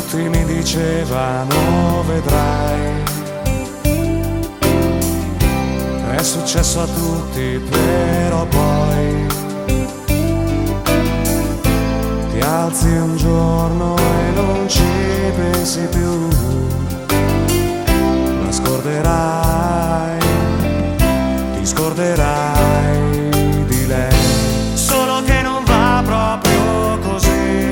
Tutti mi dicevano vedrai, è successo a tutti, però poi ti alzi un giorno e non ci pensi più, la scorderai, ti scorderai di lei. Solo che non va proprio così,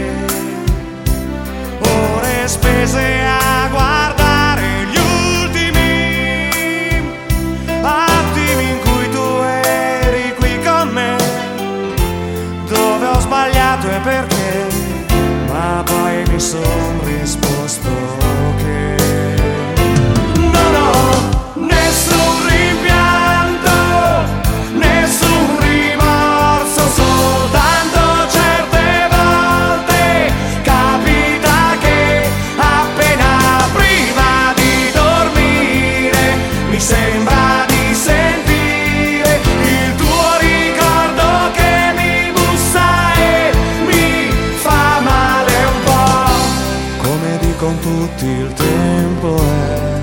ore spese a guardare gli ultimi attimi in cui tu eri qui con me, dove ho sbagliato e perché, ma poi mi son risposto che non ho nessun rimpianto, nessun rimorso, soltanto certe volte capita che appena prima di dormire mi sembra di sentire il tuo ricordo che mi bussa e mi fa male un po'. Come dicono tutti, il tempo è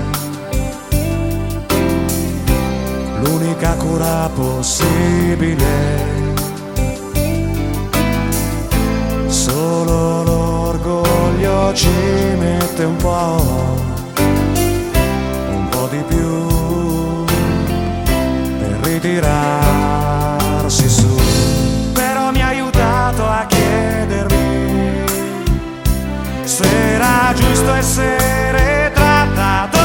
l'unica cura possibile. Solo l'orgoglio ci mette un po' di più per ritirarsi su. Però mi ha aiutato a chiedermi se era giusto essere trattato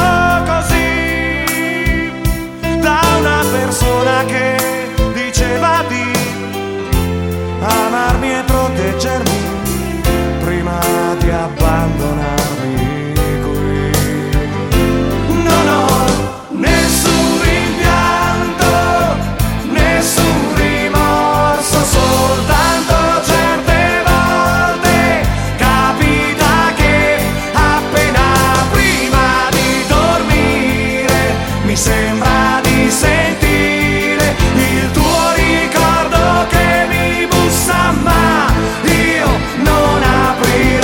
così da una persona che diceva di amarmi e proteggermi prima di abbandonarmi qui. Non ho nessun rimpianto, nessun rimorso, soltanto certe volte capita che appena prima di dormire mi sembra di sentire il tuo ricordo che mi bussa, ma io non aprirò.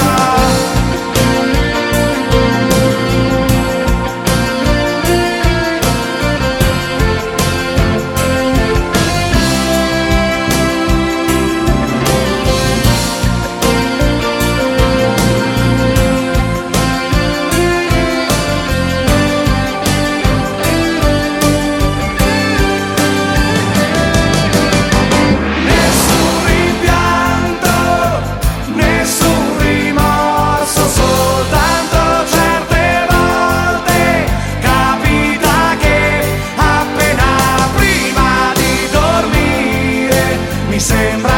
Nessun rimpianto, nessun rimorso, soltanto certe volte capita che appena prima di dormire mi sembra